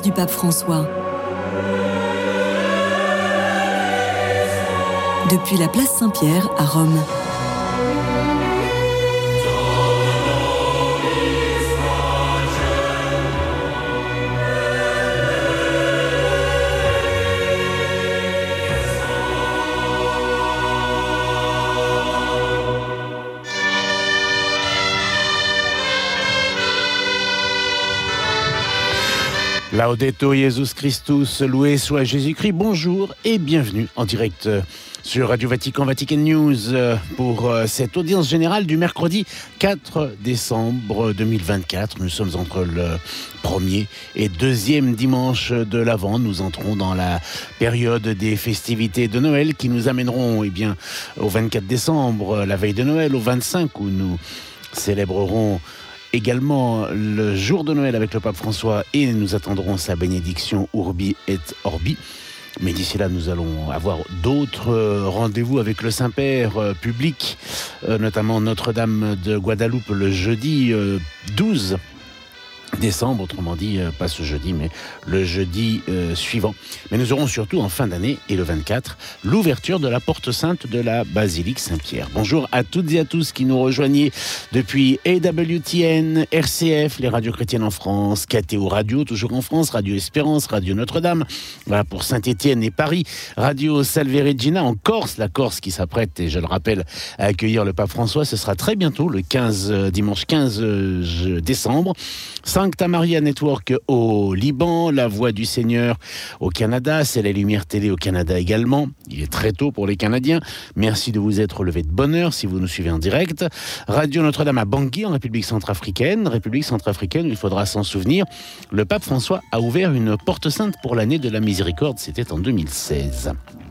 du pape François. Depuis la place Saint-Pierre à Rome. Laudetur Jesus Christus, loué soit Jésus-Christ. Bonjour et bienvenue en direct sur Radio Vatican, Vatican News pour cette audience générale du mercredi 4 décembre 2024. Nous sommes entre le premier et deuxième dimanche de l'Avent. Nous entrons dans la période des festivités de Noël qui nous amèneront au 24 décembre, la veille de Noël, au 25 où nous célébrerons également le jour de Noël avec le pape François et nous attendrons sa bénédiction Urbi et Orbi. Mais d'ici là, nous allons avoir d'autres rendez-vous avec le Saint-Père public, notamment Notre-Dame de Guadeloupe le jeudi 12 décembre, autrement dit, pas ce jeudi, mais le jeudi suivant. Mais nous aurons surtout en fin d'année, et le 24, l'ouverture de la porte sainte de la basilique Saint-Pierre. Bonjour à toutes et à tous qui nous rejoignez depuis AWTN, RCF, les radios chrétiennes en France, KTO Radio, toujours en France, Radio Espérance, Radio Notre-Dame, voilà pour Saint-Étienne et Paris, Radio Salve Regina en Corse, la Corse qui s'apprête, et je le rappelle, à accueillir le pape François. Ce sera très bientôt, le dimanche 15 décembre. Sancta Maria Network au Liban, La Voix du Seigneur au Canada, C'est la Lumière Télé au Canada également. Il est très tôt pour les Canadiens. Merci de vous être levés de bonne heure si vous nous suivez en direct. Radio Notre-Dame à Bangui en République centrafricaine. République centrafricaine, il faudra s'en souvenir. Le pape François a ouvert une porte sainte pour l'année de la miséricorde. C'était en 2016.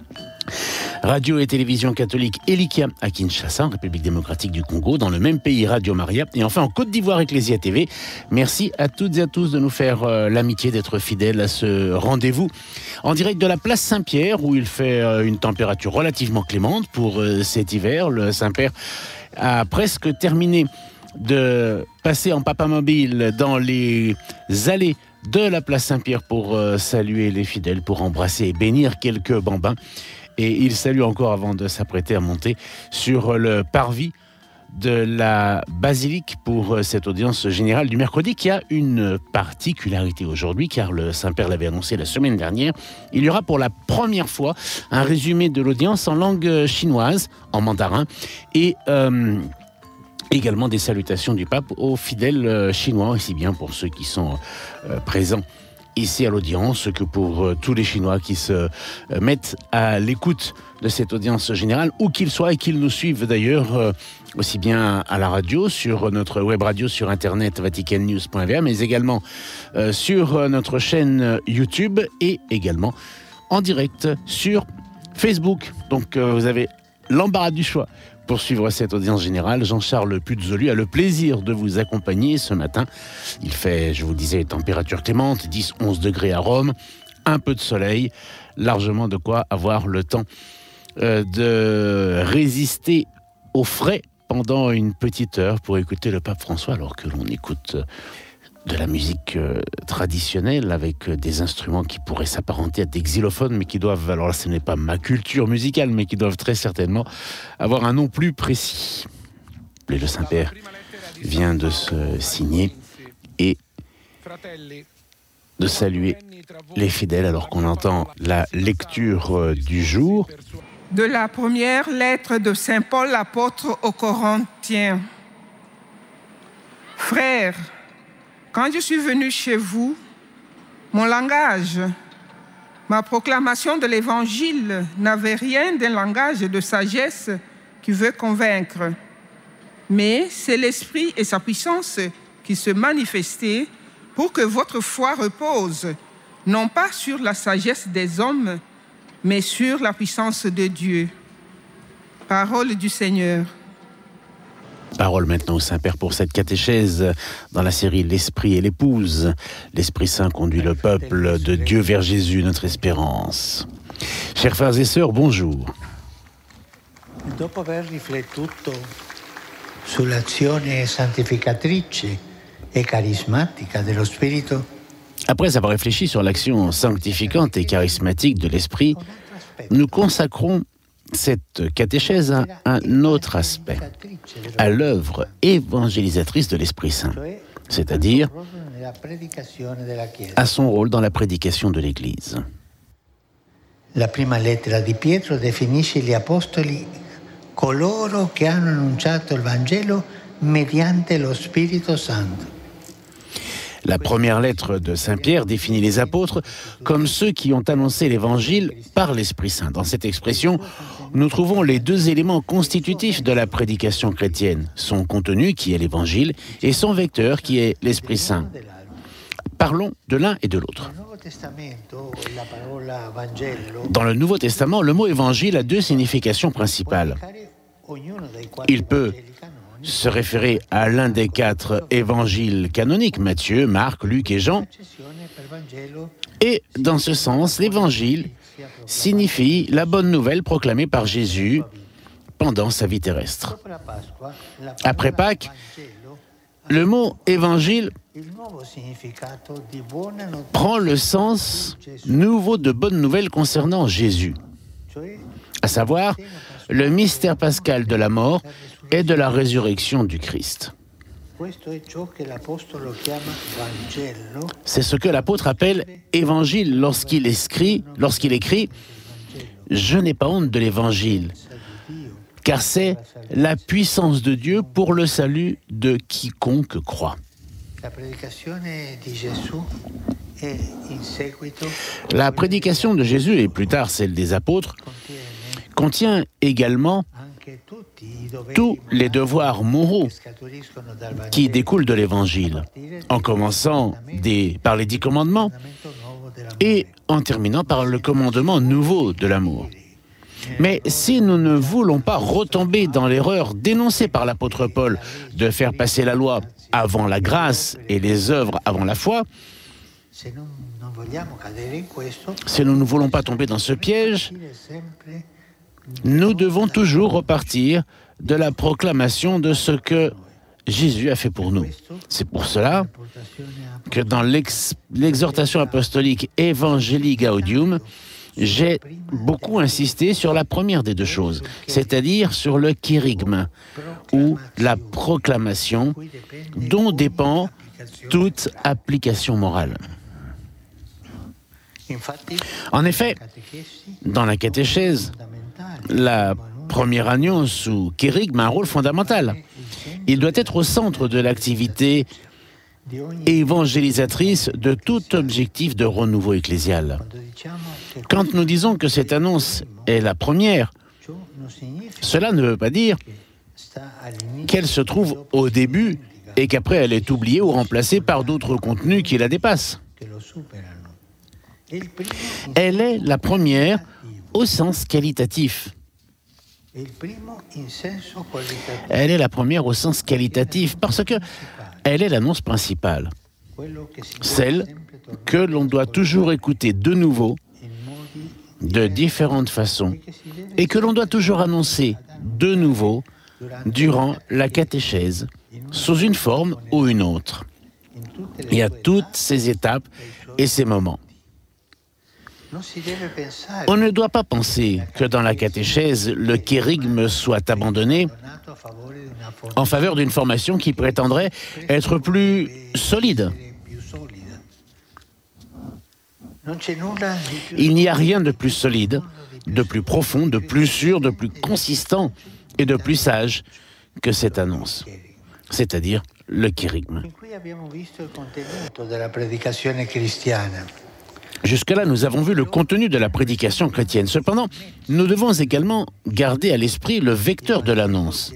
Radio et télévision catholique Elikia à Kinshasa, en République démocratique du Congo, dans le même pays Radio Maria, et enfin en Côte d'Ivoire Ecclesia TV. Merci à toutes et à tous de nous faire l'amitié d'être fidèles à ce rendez-vous en direct de la place Saint-Pierre, où il fait une température relativement clémente pour cet hiver. Le Saint-Père a presque terminé de passer en papamobile dans les allées de la place Saint-Pierre pour saluer les fidèles, pour embrasser et bénir quelques bambins. Et il salue encore avant de s'apprêter à monter sur le parvis de la basilique pour cette audience générale du mercredi qui a une particularité aujourd'hui, car le Saint-Père l'avait annoncé la semaine dernière. Il y aura pour la première fois un résumé de l'audience en langue chinoise, en mandarin, et également des salutations du pape aux fidèles chinois, aussi bien pour ceux qui sont présents ici à l'audience que pour tous les Chinois qui se mettent à l'écoute de cette audience générale, où qu'ils soient et qu'ils nous suivent d'ailleurs aussi bien à la radio, sur notre web radio, sur internet vaticannews.va, mais également sur notre chaîne YouTube et également en direct sur Facebook. Donc vous avez l'embarras du choix pour suivre cette audience générale. Jean-Charles Puzolu a le plaisir de vous accompagner ce matin. Il fait, je vous le disais, température clémente, 10-11 degrés à Rome, un peu de soleil, largement de quoi avoir le temps de résister au frais pendant une petite heure pour écouter le pape François, alors que l'on écoute de la musique traditionnelle avec des instruments qui pourraient s'apparenter à des xylophones, mais qui doivent, alors là ce n'est pas ma culture musicale, mais qui doivent très certainement avoir un nom plus précis. Et le Saint-Père vient de se signer et de saluer les fidèles alors qu'on entend la lecture du jour. De la première lettre de Saint Paul l'apôtre aux Corinthiens. Frères, quand je suis venu chez vous, mon langage, ma proclamation de l'évangile n'avait rien d'un langage de sagesse qui veut convaincre. Mais c'est l'Esprit et sa puissance qui se manifestaient pour que votre foi repose, non pas sur la sagesse des hommes, mais sur la puissance de Dieu. Parole du Seigneur. Parole maintenant au Saint-Père pour cette catéchèse dans la série L'Esprit et l'Épouse. L'Esprit Saint conduit le peuple de Dieu vers Jésus, notre espérance. Chers frères et sœurs, bonjour. Dopo aver riflettuto sull'azione santificatrice e carismatica dello Spirito, Après avoir réfléchi sur l'action sanctificante et charismatique de l'Esprit, nous consacrons cette catéchèse à un autre aspect, à l'œuvre évangélisatrice de l'Esprit Saint, c'est-à-dire à son rôle dans la prédication de l'Église. La prima lettera di Pietro definisce gli apostoli coloro che hanno annunciato il Vangelo mediante lo Spirito Santo. La première lettre de Saint Pierre définit les apôtres comme ceux qui ont annoncé l'Évangile par l'Esprit Saint. Dans cette expression, nous trouvons les deux éléments constitutifs de la prédication chrétienne, son contenu qui est l'Évangile et son vecteur qui est l'Esprit Saint. Parlons de l'un et de l'autre. Dans le Nouveau Testament, le mot évangile a deux significations principales. Il peut se référer à l'un des 4 évangiles canoniques, Matthieu, Marc, Luc et Jean. Et dans ce sens, l'évangile signifie la bonne nouvelle proclamée par Jésus pendant sa vie terrestre. Après Pâques, le mot évangile prend le sens nouveau de bonne nouvelle concernant Jésus, à savoir le mystère pascal de la mort et de la résurrection du Christ. C'est ce que l'apôtre appelle évangile lorsqu'il écrit « Je n'ai pas honte de l'évangile », car c'est la puissance de Dieu pour le salut de quiconque croit. La prédication de Jésus, et plus tard celle des apôtres, contient également tous les devoirs moraux qui découlent de l'Évangile, en commençant par les 10 commandements et en terminant par le commandement nouveau de l'amour. Mais si nous ne voulons pas retomber dans l'erreur dénoncée par l'apôtre Paul de faire passer la loi avant la grâce et les œuvres avant la foi, si nous ne voulons pas tomber dans ce piège, nous devons toujours repartir de la proclamation de ce que Jésus a fait pour nous. C'est pour cela que dans l'exhortation apostolique Evangelii Gaudium, j'ai beaucoup insisté sur la première des deux choses, c'est-à-dire sur le kérygme, ou la proclamation, dont dépend toute application morale. En effet, dans la catéchèse, la première annonce ou kérygme a un rôle fondamental. Il doit être au centre de l'activité évangélisatrice de tout objectif de renouveau ecclésial. Quand nous disons que cette annonce est la première, cela ne veut pas dire qu'elle se trouve au début et qu'après elle est oubliée ou remplacée par d'autres contenus qui la dépassent. Elle est la première au sens qualitatif. Elle est la première au sens qualitatif parce que elle est l'annonce principale, celle que l'on doit toujours écouter de nouveau, de différentes façons, et que l'on doit toujours annoncer de nouveau durant la catéchèse, sous une forme ou une autre. Il y a toutes ces étapes et ces moments. On ne doit pas penser que dans la catéchèse, le kérygme soit abandonné en faveur d'une formation qui prétendrait être plus solide. Il n'y a rien de plus solide, de plus profond, de plus sûr, de plus consistant et de plus sage que cette annonce, c'est-à-dire le kérygme. Jusque-là, nous avons vu le contenu de la prédication chrétienne. Cependant, nous devons également garder à l'esprit le vecteur de l'annonce.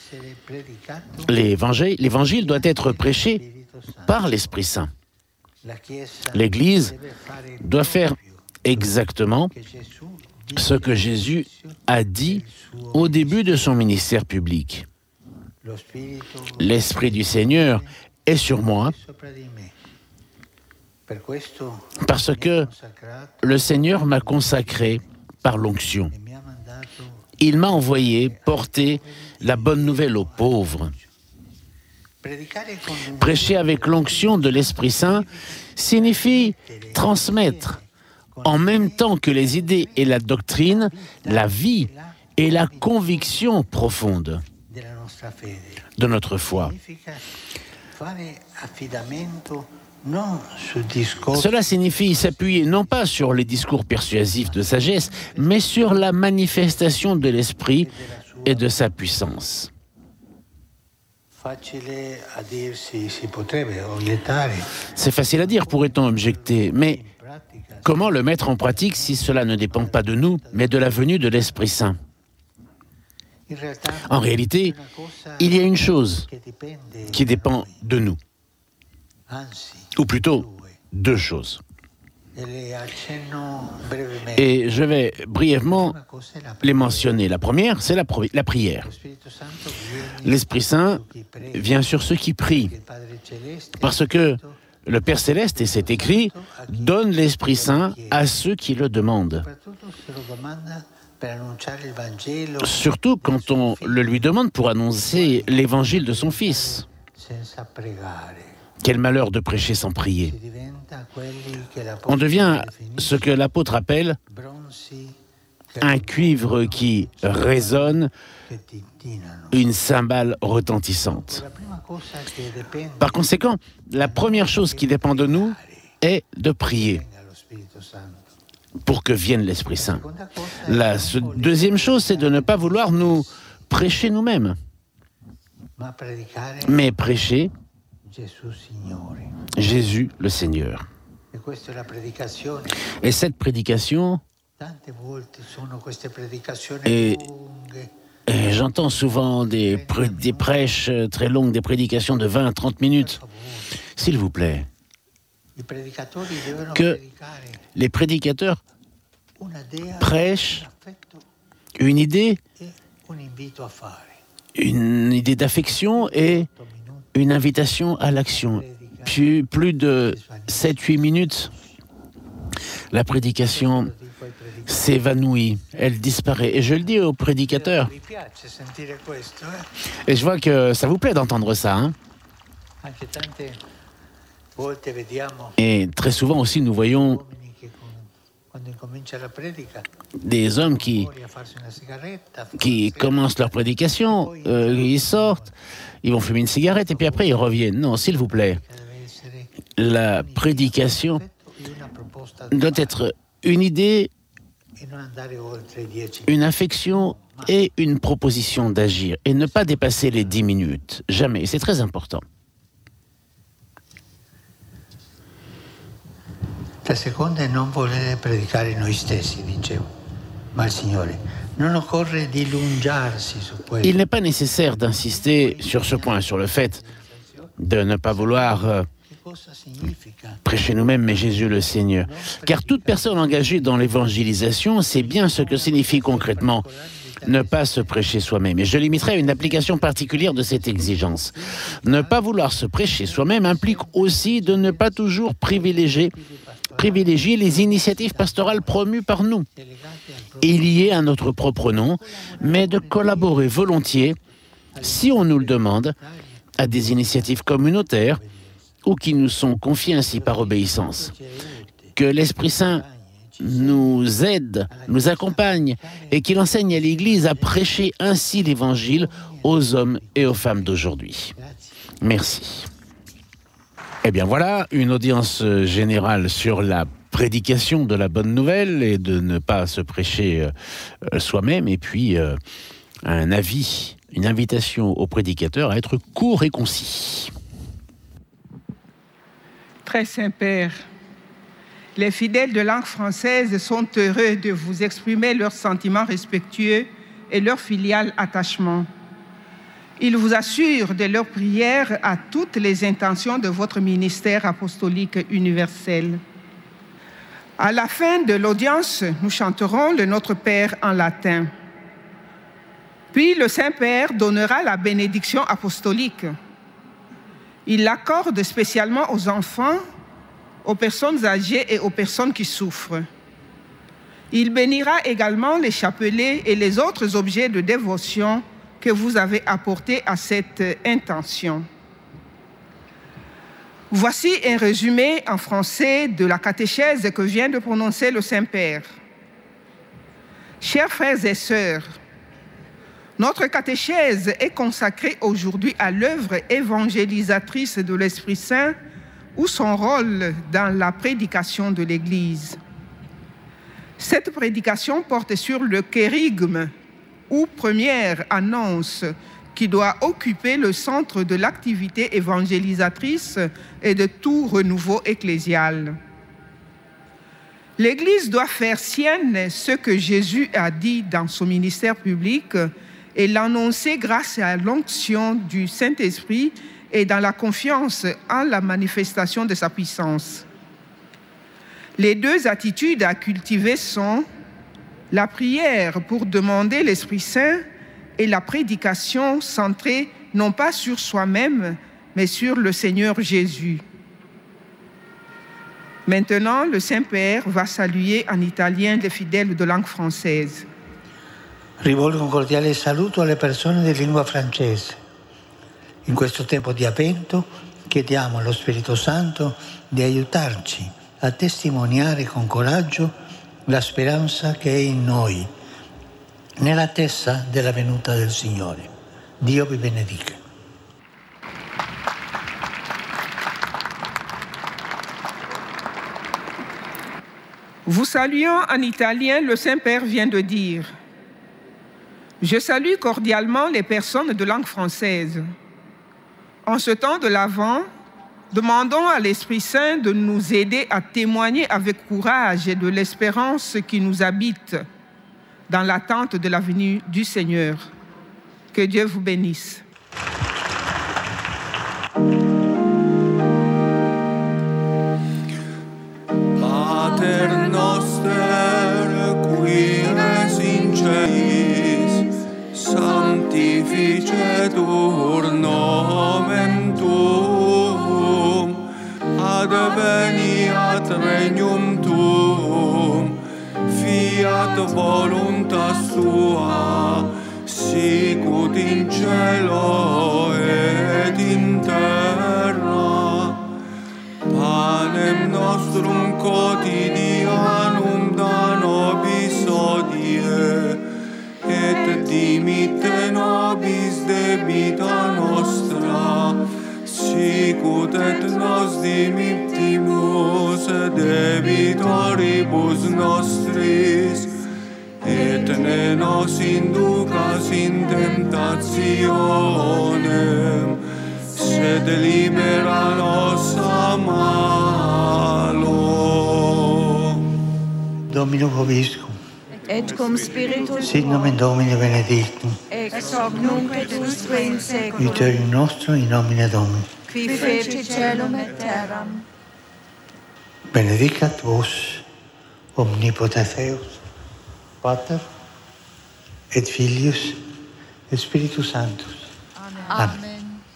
L'évangile doit être prêché par l'Esprit Saint. L'Église doit faire exactement ce que Jésus a dit au début de son ministère public. L'Esprit du Seigneur est sur moi, parce que le Seigneur m'a consacré par l'onction. Il m'a envoyé porter la bonne nouvelle aux pauvres, Prêcher avec l'onction de l'Esprit Saint signifie transmettre, en même temps que les idées et la doctrine, la vie et la conviction profonde de notre foi. Cela signifie s'appuyer non pas sur les discours persuasifs de sagesse, mais sur la manifestation de l'Esprit et de sa puissance. C'est facile à dire, pourrait-on objecter, mais comment le mettre en pratique si cela ne dépend pas de nous, mais de la venue de l'Esprit Saint? En réalité, il y a une chose qui dépend de nous, ou plutôt deux choses. Et je vais brièvement les mentionner. La première, c'est la prière. L'Esprit Saint vient sur ceux qui prient, parce que le Père Céleste, et c'est écrit, donne l'Esprit Saint à ceux qui le demandent. Surtout quand on le lui demande pour annoncer l'évangile de son Fils. Quel malheur de prêcher sans prier. On devient ce que l'apôtre appelle un cuivre qui résonne, une cymbale retentissante. Par conséquent, la première chose qui dépend de nous est de prier pour que vienne l'Esprit Saint. La deuxième chose, c'est de ne pas vouloir nous prêcher nous-mêmes, mais prêcher Jésus le Seigneur. Et cette prédication, et j'entends souvent des prêches très longues, des prédications de 20 à 30 minutes. S'il vous plaît, que les prédicateurs prêchent une idée d'affection et une invitation à l'action. Puis plus de 7-8 minutes, la prédication s'évanouit, elle disparaît. Et je le dis aux prédicateurs. Et je vois que ça vous plaît d'entendre ça, hein? Et très souvent aussi, nous voyons des hommes qui commencent leur prédication, ils sortent, ils vont fumer une cigarette et puis après ils reviennent. Non, s'il vous plaît, la prédication doit être une idée, une affection et une proposition d'agir et ne pas dépasser les 10 minutes. Jamais. C'est très important. La seconda è non volere predicare noi stessi, dicevo, ma il Signore. Non occorre dilungarsi su questo. Il n'est pas nécessaire d'insister sur ce point, sur le fait de ne pas vouloir prêcher nous-mêmes, mais Jésus le Seigneur. Car toute personne engagée dans l'évangélisation sait bien ce que signifie concrètement ne pas se prêcher soi-même. Et je limiterai à une application particulière de cette exigence. Ne pas vouloir se prêcher soi-même implique aussi de ne pas toujours privilégier les initiatives pastorales promues par nous et liées à notre propre nom, mais de collaborer volontiers, si on nous le demande, à des initiatives communautaires ou qui nous sont confiées ainsi par obéissance. Que l'Esprit Saint nous aide, nous accompagne et qu'il enseigne à l'Église à prêcher ainsi l'Évangile aux hommes et aux femmes d'aujourd'hui. Merci. Eh bien voilà, une audience générale sur la prédication de la bonne nouvelle et de ne pas se prêcher soi-même, et puis un avis, une invitation aux prédicateurs à être court et concis. Très Saint-Père, les fidèles de langue française sont heureux de vous exprimer leurs sentiments respectueux et leur filial attachement. Ils vous assurent de leur prière à toutes les intentions de votre ministère apostolique universel. À la fin de l'audience, nous chanterons le Notre Père en latin. Puis le Saint-Père donnera la bénédiction apostolique. Il l'accorde spécialement aux enfants, aux personnes âgées et aux personnes qui souffrent. Il bénira également les chapelets et les autres objets de dévotion que vous avez apportés à cette intention. Voici un résumé en français de la catéchèse que vient de prononcer le Saint-Père. Chers frères et sœurs, notre catéchèse est consacrée aujourd'hui à l'œuvre évangélisatrice de l'Esprit Saint ou son rôle dans la prédication de l'Église. Cette prédication porte sur le kérygme, ou première annonce, qui doit occuper le centre de l'activité évangélisatrice et de tout renouveau ecclésial. L'Église doit faire sienne ce que Jésus a dit dans son ministère public et l'annoncer grâce à l'onction du Saint-Esprit et dans la confiance en la manifestation de sa puissance. Les deux attitudes à cultiver sont la prière pour demander l'Esprit Saint et la prédication centrée non pas sur soi-même, mais sur le Seigneur Jésus. Maintenant, le Saint-Père va saluer en italien les fidèles de langue française. Rivolgo un cordiale saluto alle persone di lingua francese. In questo tempo di Avvento chiediamo allo Spirito Santo di aiutarci a testimoniare con coraggio la speranza che è in noi, nell'attesa della venuta del Signore. Dio vi benedica. Vous saluant en italien, le Saint-Père vient de dire « Je salue cordialement les personnes de langue française. En ce temps de l'Avent, demandons à l'Esprit Saint de nous aider à témoigner avec courage de l'espérance qui nous habite dans l'attente de la venue du Seigneur. Que Dieu vous bénisse. Pater noster, qui es in celis, sanctificetur nomen tuum, adveniat regnum tuum, fiat voluntas tua, sicut in cielo et in terra. Panem nostrum quotidianum da nobis hodie, et dimitte nobis debita nostra, sicut et nos dimittimus debitoribus nostris, et ne nos inducas in tentationem, sed libera nos a malo. Domino vobiscum. Et cum spiritus Sit nomen Domini benedictum. ex hoc nunc et usque in seculum, Aiuterium nostro in nomine Domini. qui feci celum et terram. Benedicat vos, omnipotens Deus, Pater, et Filius, et Spiritus Sanctus. Amen.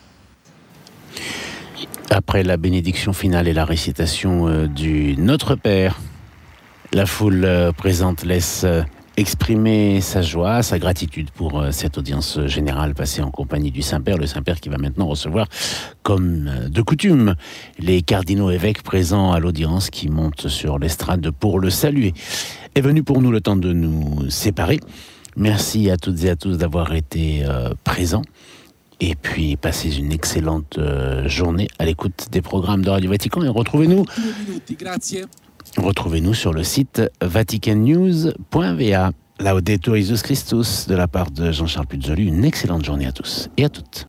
Après la bénédiction finale et la récitation du Notre Père, la foule présente laisse exprimer sa joie, sa gratitude pour cette audience générale passée en compagnie du Saint-Père. Le Saint-Père qui va maintenant recevoir, comme de coutume, les cardinaux évêques présents à l'audience qui montent sur l'estrade pour le saluer. Est venu pour nous le temps de nous séparer. Merci à toutes et à tous d'avoir été présents. Et puis, passez une excellente journée à l'écoute des programmes de Radio Vatican. Et retrouvez-nous sur le site vaticannews.va. Laudetur Jesus Christus, de la part de Jean-Charles Puzzoli. Une excellente journée à tous et à toutes.